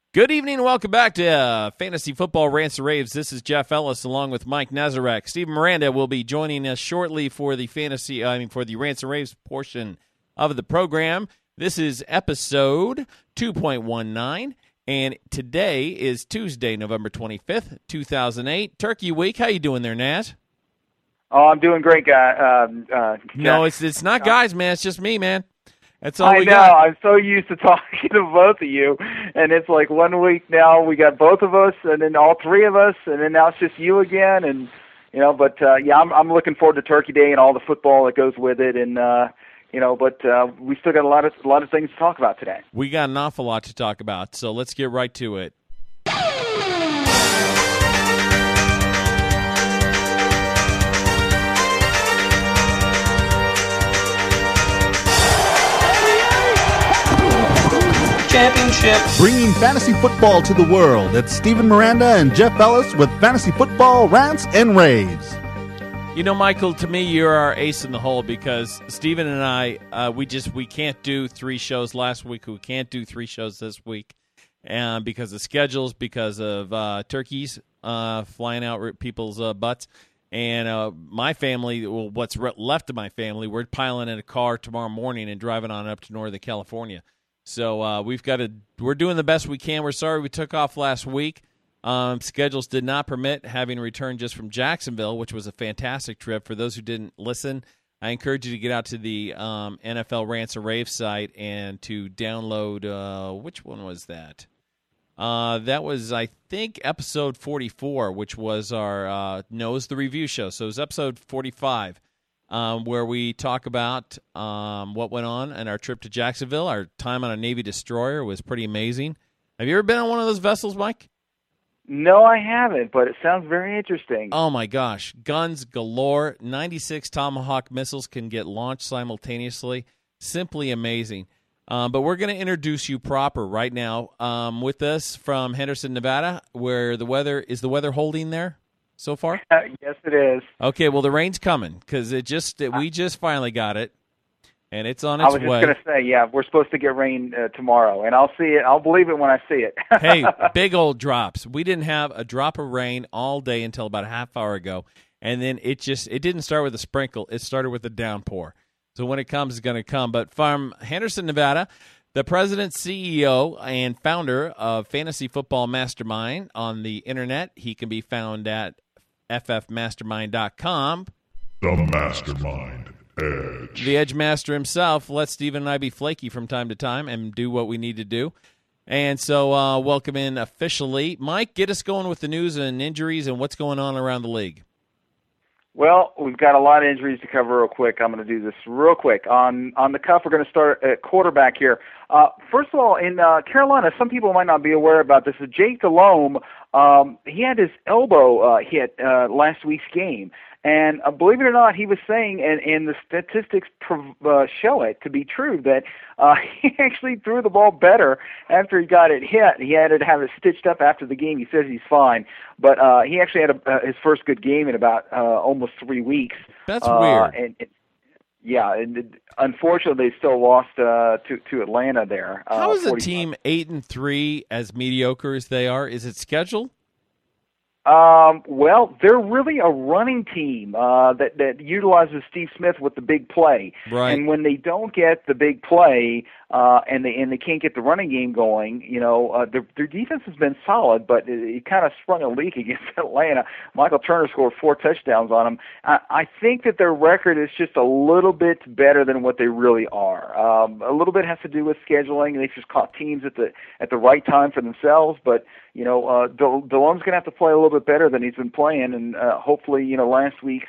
Good evening and welcome back to Fantasy Football Rants and Raves. This is Jeff Ellis along with Mike Nazarek. Steven Miranda will be joining us shortly for the for the Rants and Raves portion of the program. This is episode 2.19, and today is Tuesday, November 25th, 2008. Turkey Week. How you doing there, Naz? Oh, I'm doing great, guy. No, it's not guys, man. It's just me, man. That's all I we know. got. I'm so used to talking to both of you, and it's like 1 week now we got both of us, and then all three of us, and then now it's just you again, and But I'm looking forward to Turkey Day and all the football that goes with it, and we still got a lot of things to talk about today. We got an awful lot to talk about, so let's get right to it. Championship. Bringing fantasy football to the world. It's Steven Miranda and Jeff Ellis with Fantasy Football Rants and Raves. You know, Michael, to me, you're our ace in the hole because Steven and I, we can't do 3 shows last week. We can't do 3 shows this week because of schedules, because of turkeys flying out people's butts. And my family, well, what's left of my family, we're piling in a car tomorrow morning and driving on up to Northern California. So we're doing the best we can. We're sorry we took off last week. Schedules did not permit having returned just from Jacksonville, which was a fantastic trip. For those who didn't listen, I encourage you to get out to the NFL Rants and Raves site and to download, which one was that? That was, I think, episode 44, which was our Knows the Review show. So it was episode 45. Where we talk about what went on in our trip to Jacksonville. Our time on a Navy destroyer was pretty amazing. Have you ever been on one of those vessels, Mike? No, I haven't, but it sounds very interesting. Oh, my gosh. Guns galore. 96 Tomahawk missiles can get launched simultaneously. Simply amazing. But we're going to introduce you proper right now with us from Henderson, Nevada, where the weather holding there so far? Yes, it is. Okay, well, the rain's coming because we just finally got it, and it's on its way. I was just going to say, yeah, we're supposed to get rain tomorrow, and I'll see it. I'll believe it when I see it. Hey, big old drops. We didn't have a drop of rain all day until about a half hour ago, and then it didn't start with a sprinkle. It started with a downpour. So when it comes, it's going to come. But from Henderson, Nevada, the president, CEO, and founder of Fantasy Football Mastermind on the internet, he can be found at ffmastermind.com. The Mastermind Edge. The Edge Master himself lets Steven and I be flaky from time to time and do what we need to do. And so welcome in officially. Mike, get us going with the news and injuries and what's going on around the league. Well, we've got a lot of injuries to cover real quick. I'm going to do this real quick. On the cuff, we're going to start at quarterback here. First of all, in Carolina, some people might not be aware about this. Jake Delhomme, he had his elbow hit last week's game. And believe it or not, he was saying, and the statistics show it to be true, that he actually threw the ball better after he got it hit. He had to have it stitched up after the game. He says he's fine. But he actually had his first good game in about almost 3 weeks. That's weird. And unfortunately, they still lost to Atlanta there. How is a team 8-3 as mediocre as they are? Is it scheduled? Well, they're really a running team that utilizes Steve Smith with the big play. Right. And when they don't get the big play and they can't get the running game going, their defense has been solid, but it kind of sprung a leak against Atlanta. Michael Turner scored 4 touchdowns on them. I think that their record is just a little bit better than what they really are. A little bit has to do with scheduling. They just caught teams at the right time for themselves, but Delhomme's going to have to play a little bit better than he's been playing, and hopefully, last week's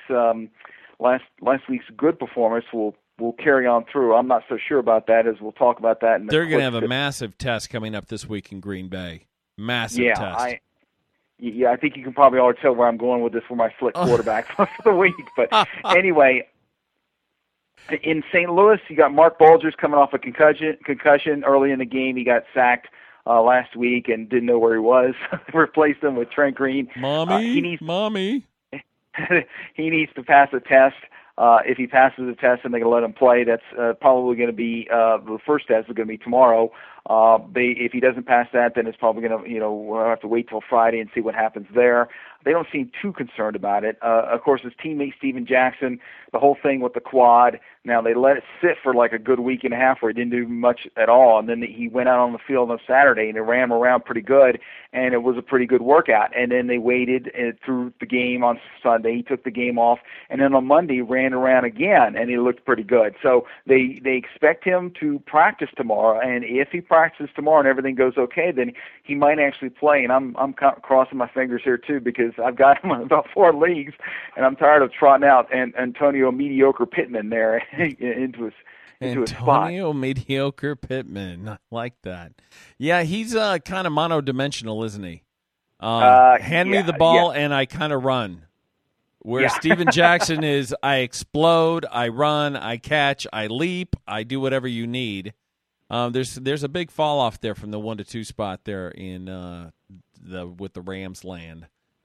good performance will carry on through. I'm not so sure about that, as we'll talk about that. They're going to have a massive test coming up this week in Green Bay. Massive test. I think you can probably already tell where I'm going with this for my slick quarterback for the week. But anyway, in St. Louis, you got Mark Bulgers coming off a concussion early in the game. He got sacked last week and didn't know where he was. Replaced him with Trent Green. Mommy. He needs to pass a test. If he passes the test and they can let him play, that's probably going to be the first test is going to be tomorrow. If he doesn't pass that, then it's probably going to, we'll have to wait till Friday and see what happens there. They don't seem too concerned about it. Of course, his teammate Steven Jackson, the whole thing with the quad. Now they let it sit for like a good week and a half where he didn't do much at all, and then he went out on the field on Saturday and he ran around pretty good, and it was a pretty good workout. And then they waited through the game on Sunday. He took the game off, and then on Monday ran around again, and he looked pretty good. So they expect him to practice tomorrow, and if he practices tomorrow and everything goes okay, then he might actually play. And I'm crossing my fingers here too, because I've got him in about 4 leagues, and I'm tired of trotting out Antonio Mediocre Pittman there into his spot. Antonio Mediocre Pittman. I like that. Yeah, he's kind of mono-dimensional, isn't he? Hand me the ball and I kind of run. Where Steven Jackson is, I explode, I run, I catch, I leap, I do whatever you need. There's a big fall off there from the 1-2 spot there in with the Rams land.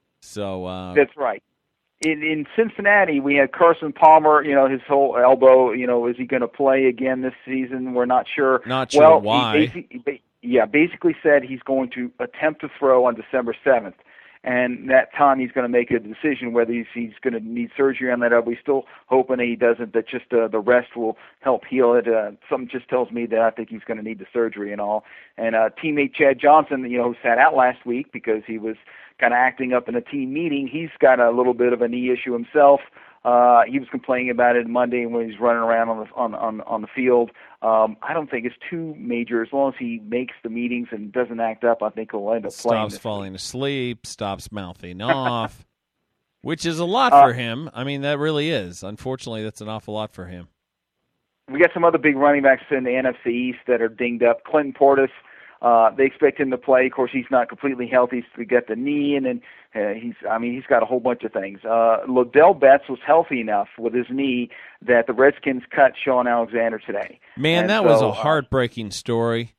So that's right. In Cincinnati, we had Carson Palmer. His whole elbow. Is he going to play again this season? We're not sure. Not sure why. He basically said he's going to attempt to throw on December 7th. And that time he's going to make a decision whether he's going to need surgery on that elbow. He's still hoping that he doesn't, that just the rest will help heal it. Something just tells me that I think he's going to need the surgery and all. And teammate Chad Johnson, who sat out last week because he was kind of acting up in a team meeting, he's got a little bit of a knee issue himself. He was complaining about it Monday when he's running around on the field. I don't think it's too major. As long as he makes the meetings and doesn't act up, I think he'll end up playing. Stops falling asleep, stops mouthing off, which is a lot for him. I mean, that really is. Unfortunately, that's an awful lot for him. We got some other big running backs in the NFC East that are dinged up. Clinton Portis, they expect him to play. Of course, he's not completely healthy. He's got the knee, and then he's got a whole bunch of things. Lodell Betts was healthy enough with his knee that the Redskins cut Sean Alexander today. Man, that was a heartbreaking story.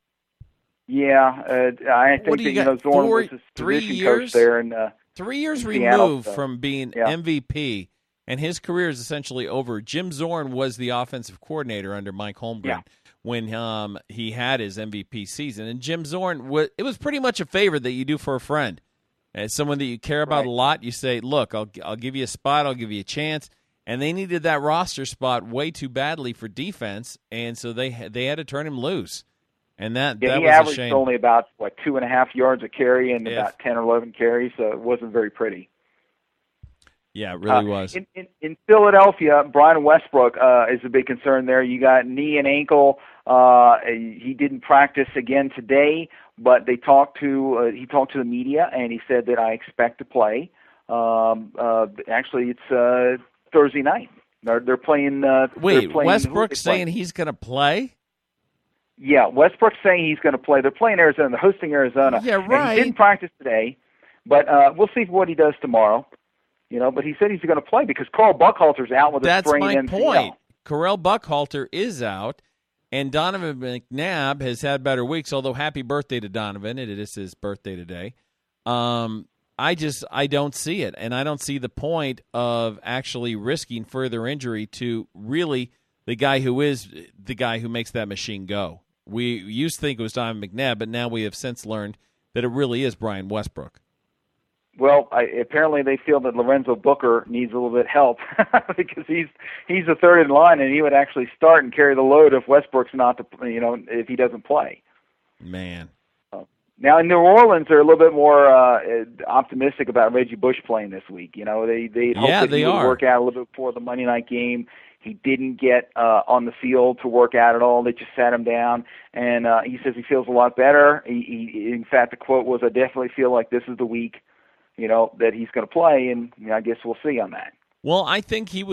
Yeah, I think that Zorn was his position coach there, and 3 years removed from being MVP, and his career is essentially over. Jim Zorn was the offensive coordinator under Mike Holmgren when he had his MVP season, and Jim Zorn it was pretty much a favor that you do for a friend. As someone that you care about a lot, you say, look, I'll give you a spot, I'll give you a chance. And they needed that roster spot way too badly for defense, and so they had to turn him loose. And that was a shame. He averaged only about 2.5 yards a carry and about 10 or 11 carries, so it wasn't very pretty. Yeah, it really was. In Philadelphia, Brian Westbrook is a big concern there. You got knee and ankle. He didn't practice again today, but he talked to the media, and he said that I expect to play. Actually, it's Thursday night. They're playing. Westbrook's saying he's going to play? Yeah, Westbrook's saying he's going to play. They're playing Arizona. They're hosting Arizona. Yeah, right. And he didn't practice today, but we'll see what he does tomorrow. But he said he's going to play because Carl Buckhalter's out with a sprained MCL. That's my point. Carl Buckhalter is out, and Donovan McNabb has had better weeks, although happy birthday to Donovan. It is his birthday today. I don't see it, and I don't see the point of actually risking further injury to really the guy who makes that machine go. We used to think it was Donovan McNabb, but now we have since learned that it really is Brian Westbrook. Well, apparently they feel that Lorenzo Booker needs a little bit of help because he's the third in line, and he would actually start and carry the load if Westbrook's not, if he doesn't play. Man. Now in New Orleans, they're a little bit more optimistic about Reggie Bush playing this week. They hope that he would work out a little bit before the Monday night game. He didn't get on the field to work out at all. They just sat him down, and he says he feels a lot better. In fact, the quote was, "I definitely feel like this is the week, that he's going to play," and I guess we'll see on that. Well, I think he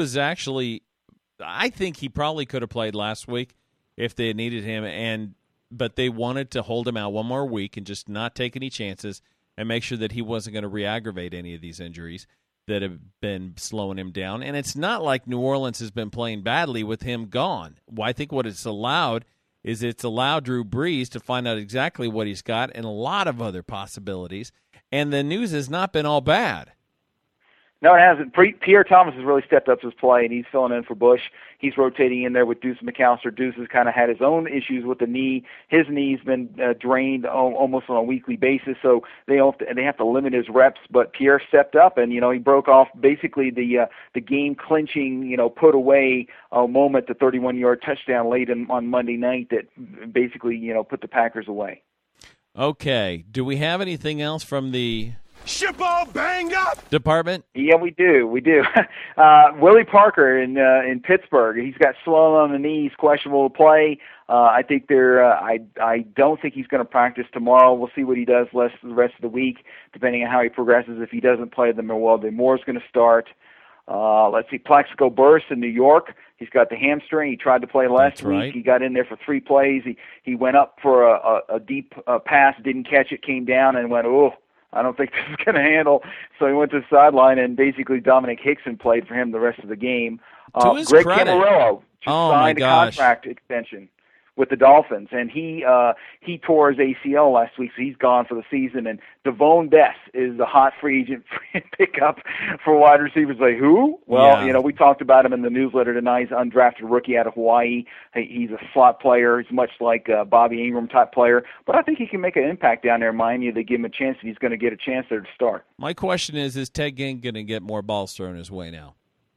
probably could have played last week if they had needed him, but they wanted to hold him out one more week and just not take any chances and make sure that he wasn't going to re-aggravate any of these injuries that have been slowing him down. And it's not like New Orleans has been playing badly with him gone. Well, I think what it's allowed Drew Brees to find out exactly what he's got and a lot of other possibilities. And the news has not been all bad. No, it hasn't. Pierre Thomas has really stepped up his play, and he's filling in for Bush. He's rotating in there with Deuce McAllister. Deuce has kind of had his own issues with the knee. His knee's been drained almost on a weekly basis, so they have to limit his reps. But Pierre stepped up, and he broke off basically the game clinching put away moment, the 31-yard touchdown late on Monday night that basically put the Packers away. Okay, do we have anything else from the ship all banged up department? Yeah, we do. Willie Parker in Pittsburgh. He's got swelling on the knees, questionable to play. I think I don't think he's going to practice tomorrow. We'll see what he does the rest of the week, depending on how he progresses. If he doesn't play, then Moore's going to start. Let's see, Plaxico Burress in New York. He's got the hamstring. He tried to play last week. Right. He got in there for 3 plays. He went up for a deep pass, didn't catch it, came down, and went, I don't think this is going to handle. So he went to the sideline, and basically Dominic Hickson played for him the rest of the game. To his Greg credit. Camarillo just signed a contract extension with the Dolphins, and he tore his ACL last week, so he's gone for the season. And Devone Bess is the hot free agent pickup for wide receivers. Like, who? Well, Yeah. We talked about him in the newsletter tonight. He's an undrafted rookie out of Hawaii. He's a slot player. He's much like a Bobby Ingram type player, but I think he can make an impact down there in Miami. They give him a chance, and he's going to get a chance there to start. My question is Ted Ginn going to get more balls thrown his way now?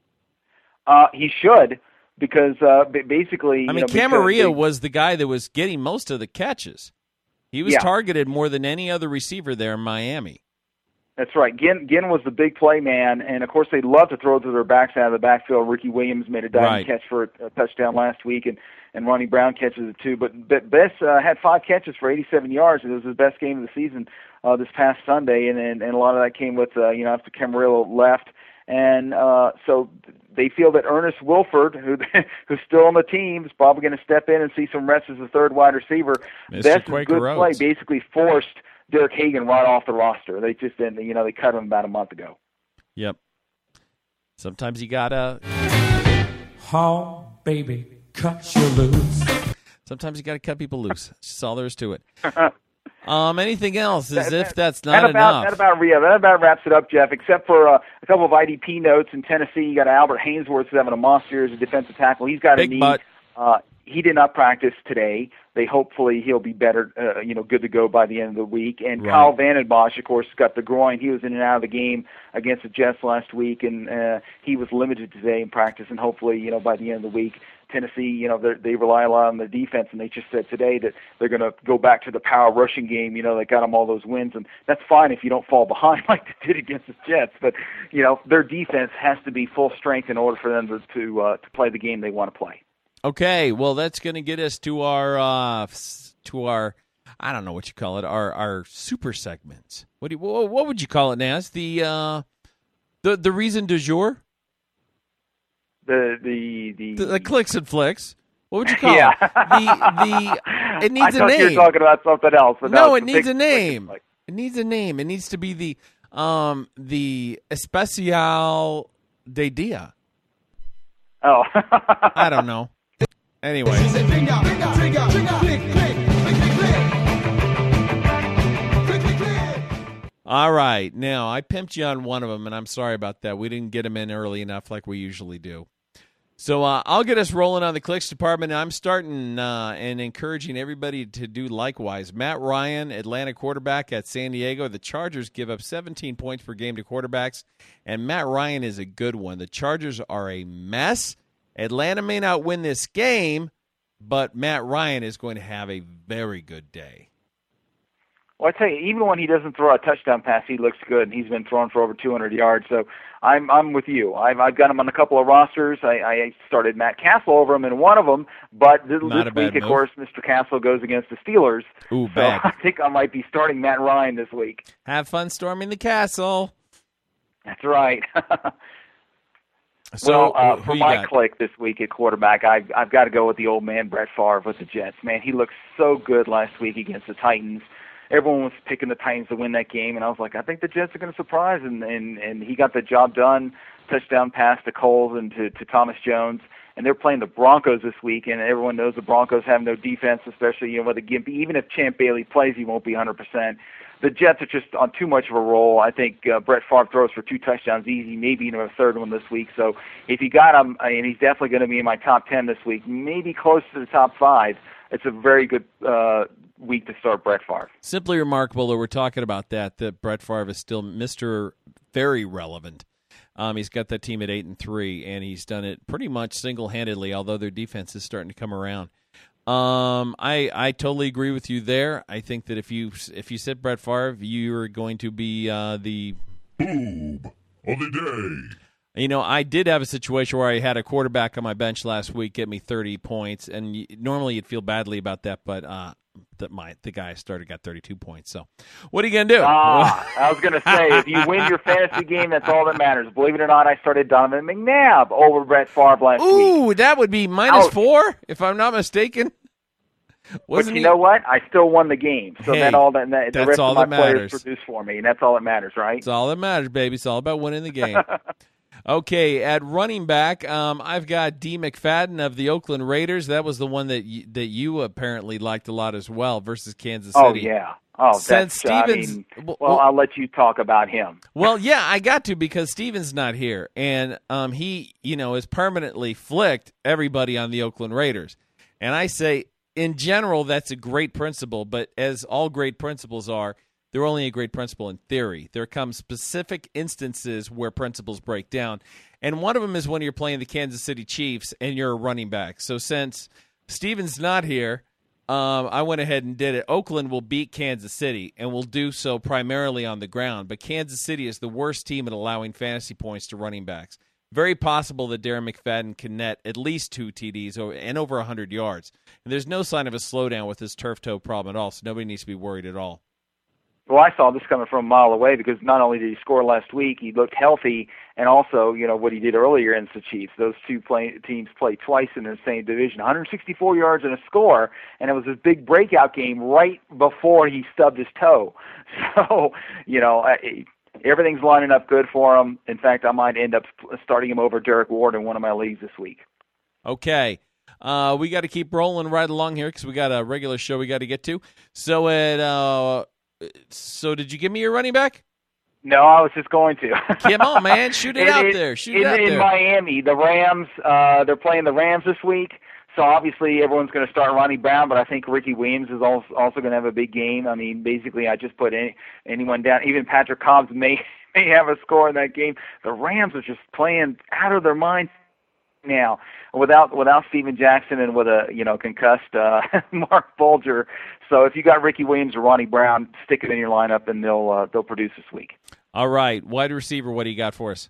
He should. Because basically, Camarillo was the guy that was getting most of the catches. He was targeted more than any other receiver there in Miami. That's right. Ginn was the big play man, and of course they love to throw to their backs out of the backfield. Ricky Williams made a diving catch for a touchdown last week, and Ronnie Brown catches it too. But Bess had 5 catches for 87 yards. It was his best game of the season this past Sunday, and a lot of that came with after Camarillo left, and so. They feel that Ernest Wilford, who's still on the team, is probably going to step in and see some reps as a third wide receiver. That's a good play. Basically forced Derek Hagan right off the roster. They just didn't, they cut him about a month ago. Yep. Sometimes you gotta. Oh, baby, cut you loose. Sometimes you gotta cut people loose. That's all there is to it. Anything else? That's not enough. That about wraps it up, Jeff. Except for a couple of IDP notes in Tennessee, you got Albert Haynesworth having a monster as a defensive tackle. He's got big a knee. Butt. He did not practice today. Hopefully he'll be better, good to go by the end of the week. And right. Kyle Vandenbosch, of course, got the groin. He was in and out of the game against the Jets last week, and he was limited today in practice. And hopefully, by the end of the week, Tennessee, they rely a lot on their defense, and they just said today that they're going to go back to the power rushing game. They got them all those wins, and that's fine if you don't fall behind like they did against the Jets. But their defense has to be full strength in order for them to play the game they want to play. Okay, well, that's going to get us to our I don't know what you call it, our super segments. What would you call it, Naz? The reason du jour. The clicks and flicks. What would you call it? It needs a name. You're talking about something else. But no, it needs a name. It needs a name. It needs to be the Especial de Dia. Oh. I don't know. Anyway. All right. Now, I pimped you on one of them, and I'm sorry about that. We didn't get him in early enough like we usually do. So I'll get us rolling on the clicks department. I'm starting and encouraging everybody to do likewise. Matt Ryan, Atlanta quarterback at San Diego. The Chargers give up 17 points per game to quarterbacks, and Matt Ryan is a good one. The Chargers are a mess. Atlanta may not win this game, but Matt Ryan is going to have a very good day. Well, I tell you, even when he doesn't throw a touchdown pass, he looks good, and he's been throwing for over 200 yards. So I'm with you. I've got him on a couple of rosters. I started Matt Castle over him in one of them, but this week, of course, Mr. Castle goes against the Steelers. Ooh, so bad. I think I might be starting Matt Ryan this week. Have fun storming the castle. That's right. So, for my click this week at quarterback, I've got to go with the old man Brett Favre with the Jets. Man, he looked so good last week against the Titans. everyone was picking the Titans to win that game, and I was like, I think the Jets are going to surprise, and he got the job done. Touchdown pass to Coles and to Thomas Jones. And they're playing the Broncos this week, and everyone knows the Broncos have no defense, especially with a Gimpy. Even if Champ Bailey plays, he won't be 100%. The Jets are just on too much of a roll. I think Brett Favre throws for 2 touchdowns easy, maybe even a third one this week. So if you got him, and he's definitely going to be in my top 10 this week, maybe close to the top 5, it's a very good week to start Brett Favre. Simply remarkable that we're talking about that Brett Favre is still Mr. Very Relevant. He's got that team at 8-3, and he's done it pretty much single-handedly, although their defense is starting to come around. I totally agree with you there. I think that if you said Brett Favre, you are going to be the Boob of the day. You know, I did have a situation where I had a quarterback on my bench last week get me 30 points, and normally you'd feel badly about that, but the guy I started got 32 points. So what are you going to do? I was going to say, if you win your fantasy game, that's all that matters. Believe it or not, I started Donovan McNabb over Brett Favre last week. Ooh, that would be -4, if I'm not mistaken. But you know what? I still won the game. So hey, the rest of my players produced for me, and that's all that matters, right? It's all that matters, baby. It's all about winning the game. Okay, at running back, I've got D. McFadden of the Oakland Raiders. That was the one that you apparently liked a lot as well versus Kansas City. Oh, yeah. Oh, Since Stevens, I'll let you talk about him. Well, yeah, I got to because Stevens not here, and he, has permanently flicked everybody on the Oakland Raiders. And I say, in general, that's a great principle, but as all great principles are, they're only a great principle in theory. There come specific instances where principles break down, and one of them is when you're playing the Kansas City Chiefs and you're a running back. So since Stevens not here, I went ahead and did it. Oakland will beat Kansas City, and will do so primarily on the ground, but Kansas City is the worst team at allowing fantasy points to running backs. Very possible that Darren McFadden can net at least 2 TDs and over 100 yards. And there's no sign of a slowdown with his turf toe problem at all, so nobody needs to be worried at all. Well, I saw this coming from a mile away because not only did he score last week, he looked healthy, and also, what he did earlier against the Chiefs. Those two teams played twice in the same division, 164 yards and a score, and it was his big breakout game right before he stubbed his toe. So, everything's lining up good for him. In fact, I might end up starting him over Derek Ward in one of my leagues this week. Okay. We got to keep rolling right along here because we got a regular show we got to get to. So did you give me your running back? No, I was just going to. Come on, man. Shoot it out there. In Miami, the Rams, they're playing the Rams this week. So obviously everyone's going to start Ronnie Brown, but I think Ricky Williams is also going to have a big game. I mean, basically I just put anyone down. Even Patrick Cobbs may have a score in that game. The Rams are just playing out of their minds now without Steven Jackson and with a concussed Mark Bulger. So if you got Ricky Williams or Ronnie Brown, stick it in your lineup and they'll produce this week. All right, wide receiver, what do you got for us?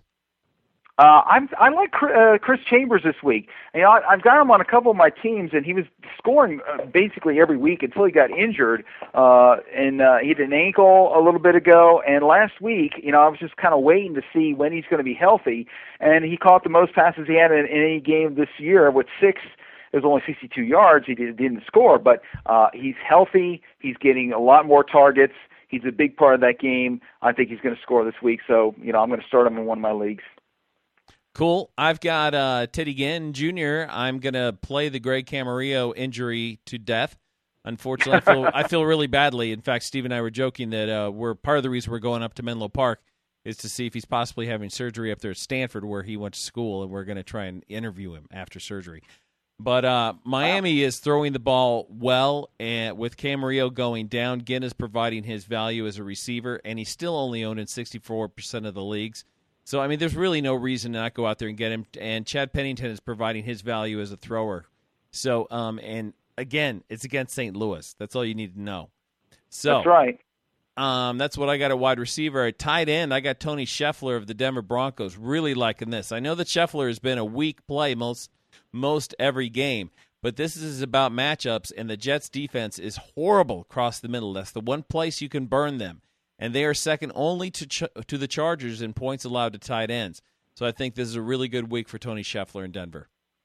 I like Chris Chambers this week. I've got him on a couple of my teams, and he was scoring basically every week until he got injured. And he had an ankle a little bit ago. And last week, I was just kind of waiting to see when he's going to be healthy. And he caught the most passes he had in any game this year with 6. It was only 62 yards. He didn't score, but he's healthy. He's getting a lot more targets. He's a big part of that game. I think he's going to score this week. So, I'm going to start him in one of my leagues. Cool. I've got Teddy Ginn Jr. I'm going to play the Greg Camarillo injury to death. Unfortunately, I feel really badly. In fact, Steve and I were joking that part of the reason we're going up to Menlo Park is to see if he's possibly having surgery up there at Stanford where he went to school, and we're going to try and interview him after surgery. But Miami is throwing the ball well, and with Camarillo going down, Ginn is providing his value as a receiver, and he's still only owned in 64% of the leagues. So, I mean, there's really no reason to not go out there and get him. And Chad Pennington is providing his value as a thrower. So, and again, it's against St. Louis. That's all you need to know. So that's right. That's what I got at wide receiver. At tight end, I got Tony Scheffler of the Denver Broncos. Really liking this. I know that Scheffler has been a weak play most every game, but this is about matchups, and the Jets' defense is horrible across the middle. That's the one place you can burn them. And they are second only to the Chargers in points allowed to tight ends. So I think this is a really good week for Tony Scheffler in Denver.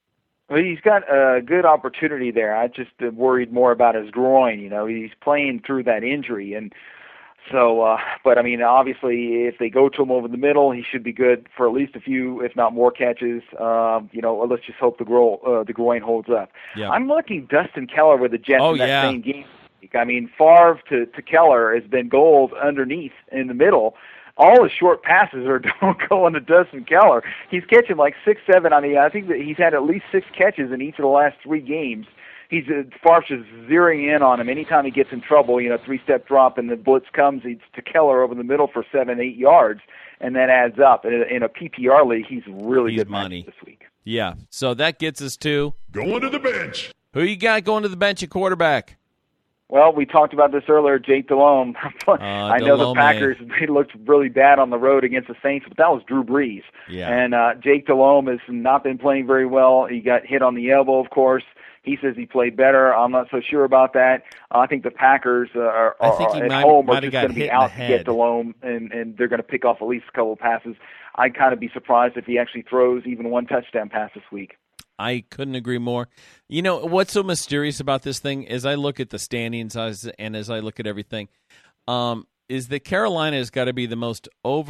Well, he's got a good opportunity there. I just worried more about his groin. He's playing through that injury, and so. But I mean, obviously, if they go to him over the middle, he should be good for at least a few, if not more, catches. Let's just hope the groin holds up. Yeah. I'm looking Dustin Keller with the Jets in that yeah. same game. I mean, Favre to Keller has been gold underneath in the middle. All his short passes don't go into Dustin Keller. He's catching like 6, 7. I mean, I think that he's had at least 6 catches in each of the last 3 games. Favre's just zeroing in on him anytime he gets in trouble. 3-step drop and the blitz comes. It's to Keller over the middle for 7, 8 yards, and that adds up. In a PPR league, he's really good money this week. Yeah. So that gets us to Going to the bench. who you got going to the bench at quarterback? Well, we talked about this earlier, Jake Delhomme. I know the Packers, they looked really bad on the road against the Saints, but that was Drew Brees. Yeah. And Jake Delhomme has not been playing very well. He got hit on the elbow, of course. He says he played better. I'm not so sure about that. I think the Packers are at home are just going to be out to get Delhomme, and they're going to pick off at least a couple of passes. I'd kind of be surprised if he actually throws even one touchdown pass this week. I couldn't agree more. What's so mysterious about this thing is I look at the standings and as I look at everything, is that Carolina has got to be the most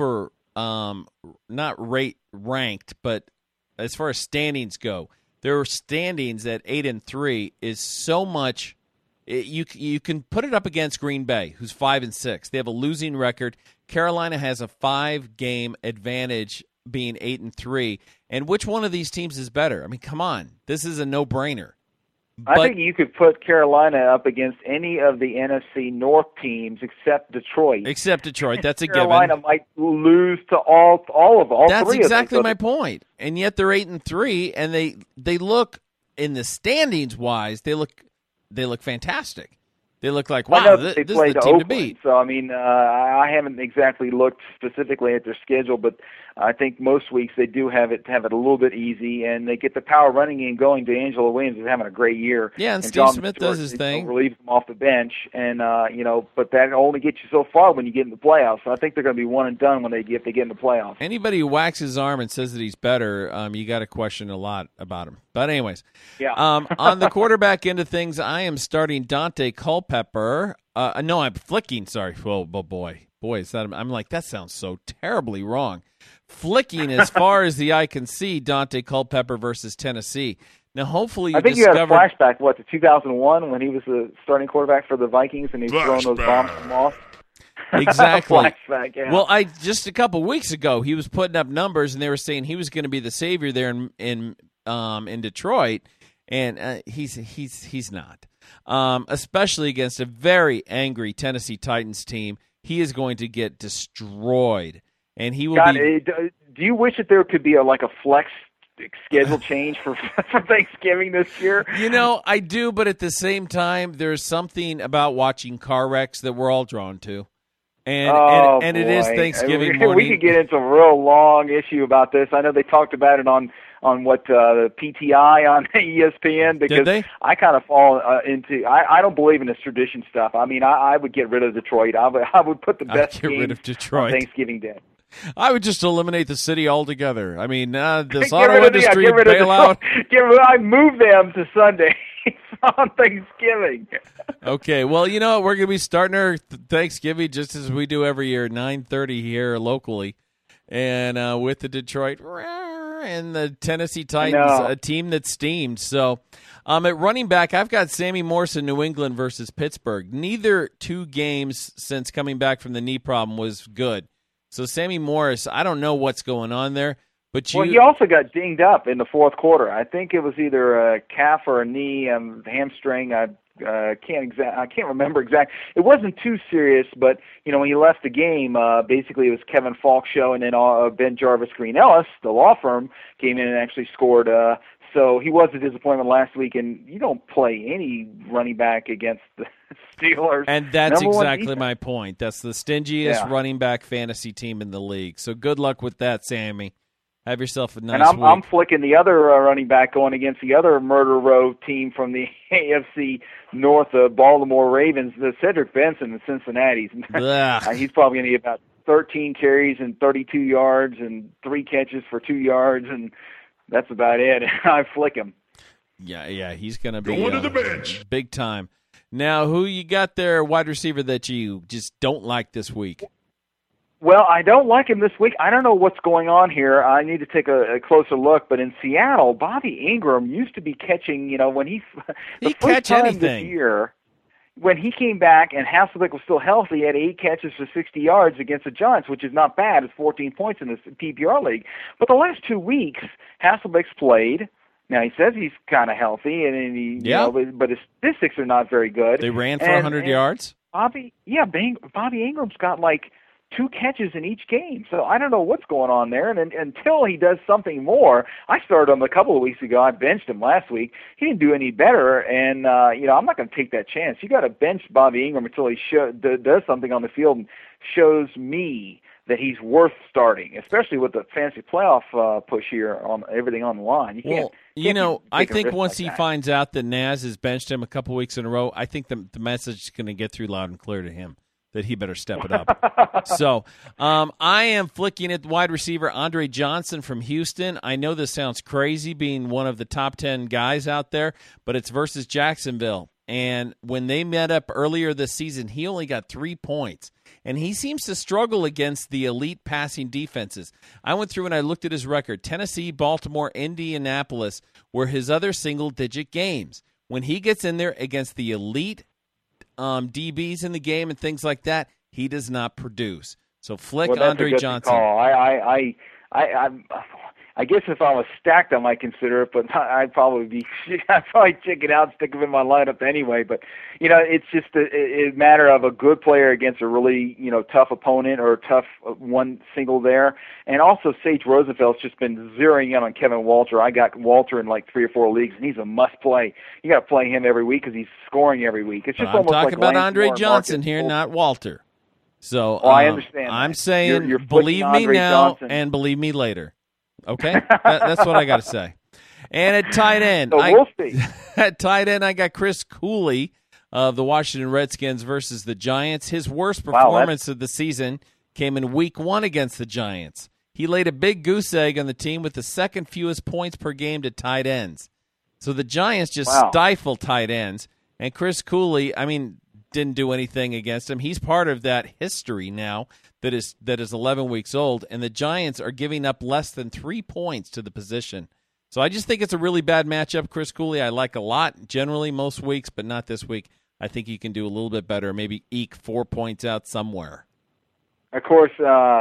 not ranked, but as far as standings go, their standings at 8-3 is so much. You can put it up against Green Bay, who's 5-6. They have a losing record. Carolina has a 5-game advantage, being 8-3, and which one of these teams is better? I mean, come on, this is a no-brainer. I think you could put Carolina up against any of the NFC North teams except Detroit. That's a given. Carolina might lose to all That's three. That's exactly of my point. And yet they're 8-3, and they look in the standings wise, they look fantastic. They look like, wow, this is the team Oakland, to beat. So, I mean, I haven't exactly looked specifically at their schedule, but I think most weeks they do have it a little bit easy, and they get the power running game going. DeAngelo Williams is having a great year. Yeah, and Steve John Smith Stewart, does his thing. Relieves them off the bench, and, but that only gets you so far when you get in the playoffs. So I think they're going to be one and done if they get in the playoffs. Anybody who whacks his arm and says that he's better, you got to question a lot about him. But anyways, yeah. On the quarterback end of things, I am starting Dante Culpepper. No, I'm flicking. Sorry. Oh, boy, is that? I'm like, that sounds so terribly wrong. Flicking as far as the eye can see, Dante Culpepper versus Tennessee. Now, hopefully, I think you had a flashback. To 2001 when he was the starting quarterback for the Vikings and he was throwing those bombs from off. Exactly. Flashback, yeah. Well, just a couple weeks ago, he was putting up numbers, and they were saying he was going to be the savior there in Detroit, and he's not. Especially against a very angry Tennessee Titans team, he is going to get destroyed, and he will be. Do you wish that there could be a flex schedule change for Thanksgiving this year? I do, but at the same time, there's something about watching car wrecks that we're all drawn to. And it is Thanksgiving morning. We could get into a real long issue about this. I know they talked about it on the PTI on ESPN because I kind of fall into I don't believe in this tradition stuff. I mean, I would get rid of Detroit. I would put the best game on Thanksgiving Day. I would just eliminate the city altogether. I mean, this auto industry bailout. I move them to Sunday on Thanksgiving. Okay, well, you know what? We're going to be starting our Thanksgiving just as we do every year, 9:30 here locally, and with the Detroit and the Tennessee Titans, a team that's steamed. So at running back, I've got Sammy Morrison, New England versus Pittsburgh. Neither two games since coming back from the knee problem was good. So Sammy Morris, I don't know what's going on there. But he also got dinged up in the fourth quarter. I think it was either a calf or a knee, hamstring. I can't remember exactly. It wasn't too serious, but when he left the game, basically it was Kevin Falk's show, and then Ben Jarvis Green Ellis, the law firm, came in and actually scored. So he was a disappointment last week, and you don't play any running back against the Steelers. And that's exactly my point. That's the stingiest running back fantasy team in the league. So good luck with that, Sammy. Have yourself a nice week. I'm flicking the other running back going against the other murder row team from the AFC North, the Baltimore Ravens, the Cedric Benson, the Cincinnati. He's probably going to get about 13 carries and 32 yards and 3 catches for 2 yards, and that's about it. I flick him. Yeah, he's going to be Going to the bench. big time. Now, who you got there, wide receiver, that you just don't like this week? Well, I don't like him this week. I don't know what's going on here. I need to take a closer look. But in Seattle, Bobby Ingram used to be catching, when he catch anything this year, when he came back and Hasselbeck was still healthy, he had 8 catches for 60 yards against the Giants, which is not bad. It's 14 points in this PPR league. But the last 2 weeks, Hasselbeck's played. Now, he says he's kind of healthy, but his statistics are not very good. They ran for 100 yards? Bobby Ingram's got like 2 catches in each game. So I don't know what's going on there. And until he does something more, I started him a couple of weeks ago. I benched him last week. He didn't do any better. And, I'm not going to take that chance. You got to bench Bobby Ingram until he does something on the field and shows me that he's worth starting, especially with the fantasy playoff push here on everything on the line. I think once he finds out that Naz has benched him a couple weeks in a row, I think the message is going to get through loud and clear to him that he better step it up. So I am flicking at wide receiver Andre Johnson from Houston. I know this sounds crazy being one of the top 10 guys out there, but it's versus Jacksonville. And when they met up earlier this season, he only got 3 points. And he seems to struggle against the elite passing defenses. I went through and I looked at his record. Tennessee, Baltimore, Indianapolis were his other single-digit games. When he gets in there against the elite DBs in the game and things like that, he does not produce. So flick Andre Johnson. I guess if I was stacked, I might consider it, but I'd probably check it out and stick him in my lineup anyway. But it's just a matter of a good player against a really tough opponent or a tough one single there. And also Sage Roosevelt's just been zeroing in on Kevin Walter. I got Walter in like 3 or 4 leagues, and he's a must play. You got to play him every week because he's scoring every week. It's just I'm almost talking like about Andre Johnson here, not Walter. So I understand. I'm saying you're believe me Andre now Johnson. and believe me later. Okay, that's what I got to say. And at tight end, we'll see. At tight end, I got Chris Cooley of the Washington Redskins versus the Giants. His worst performance of the season came in Week 1 against the Giants. He laid a big goose egg on the team with the second fewest points per game to tight ends. So the Giants just stifle tight ends. And Chris Cooley, didn't do anything against him. He's part of that history now that is 11 weeks old, and the Giants are giving up less than 3 points to the position. So I just think it's a really bad matchup. Chris Cooley I like a lot, generally most weeks, but not this week. I think he can do a little bit better, maybe eke 4 points out somewhere. Of course,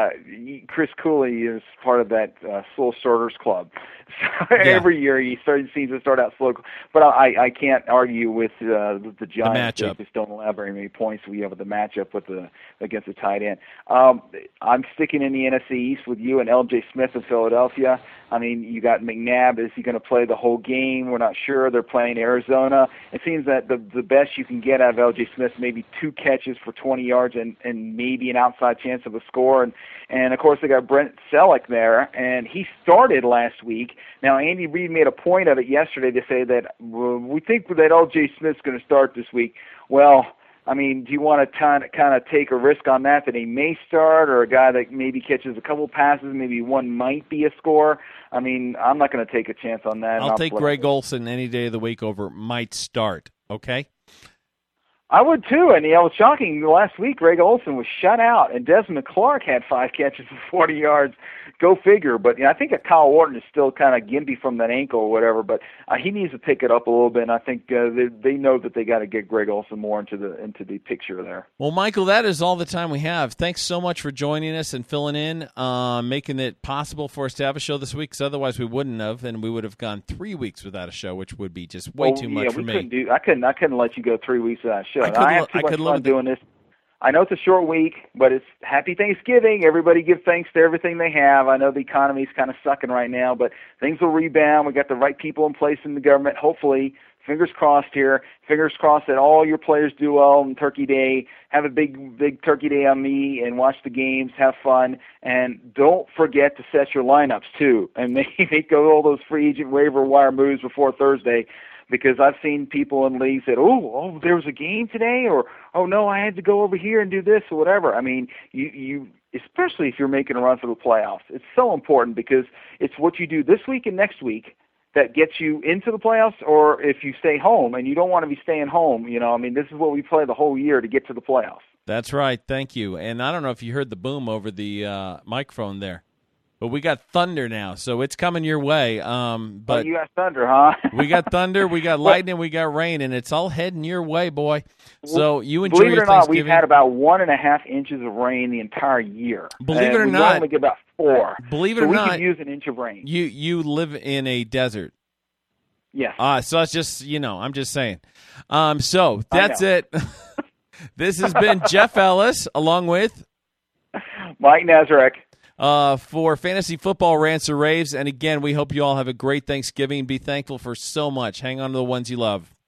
Chris Cooley is part of that slow starters club. So every year he seems to start out slow. But I can't argue with the Giants. They just don't allow very many points we have with the matchup against the tight end. I'm sticking in the NFC East with you and L.J. Smith in Philadelphia. You got McNabb. Is he going to play the whole game? We're not sure. They're playing Arizona. It seems that the best you can get out of L.J. Smith, maybe 2 catches for 20 yards and maybe an outside chance of a score. And of course, they got Brent Selleck there, and he started last week. Now, Andy Reid made a point of it yesterday to say that we think that L.J. Smith's going to start this week. Well, do you want to kind of take a risk on that he may start, or a guy that maybe catches a couple passes, maybe one might be a score? I'm not going to take a chance on that. I'll take Greg Olsen any day of the week over might start, okay? I would too, and it was shocking. Last week, Greg Olsen was shut out, and Desmond Clark had 5 catches for 40 yards. Go figure. But I think that Kyle Wharton is still kind of gimpy from that ankle or whatever. But he needs to pick it up a little bit. And I think they know that they got to get Greg Olsen more into the picture there. Well, Michael, that is all the time we have. Thanks so much for joining us and filling in, making it possible for us to have a show this week. Because otherwise, we wouldn't have, and we would have gone 3 weeks without a show, which would be just way too much for me. I couldn't let you go 3 weeks without a show. I have too much fun doing this. I know it's a short week, but it's Happy Thanksgiving. Everybody give thanks to everything they have. I know the economy's kind of sucking right now, but things will rebound. We got the right people in place in the government, hopefully. Fingers crossed here. Fingers crossed that all your players do well on Turkey Day. Have a big Turkey Day on me and watch the games. Have fun. And don't forget to set your lineups, too. And maybe go all those free agent waiver wire moves before Thursday. Because I've seen people in leagues that, oh, there was a game today, or, oh, no, I had to go over here and do this or whatever. You especially if you're making a run for the playoffs, it's so important because it's what you do this week and next week that gets you into the playoffs, or if you stay home and you don't want to be staying home. This is what we play the whole year to get to the playoffs. That's right. Thank you. And I don't know if you heard the boom over the microphone there, but we got thunder now, so it's coming your way. But you got thunder, huh? We got thunder, we got lightning, we got rain, and it's all heading your way, boy. So you enjoy Believe it your or not, Thanksgiving. we've had about 1.5 inches of rain the entire year. Believe it or we not, only get about 4. Believe it so or we not, could use an inch of rain. You live in a desert. Yes. So it's just, I'm just saying. So that's it. This has been Jeff Ellis along with Mike Nazarek. For Fantasy Football Rants or Raves. And again, we hope you all have a great Thanksgiving. Be thankful for so much. Hang on to the ones you love.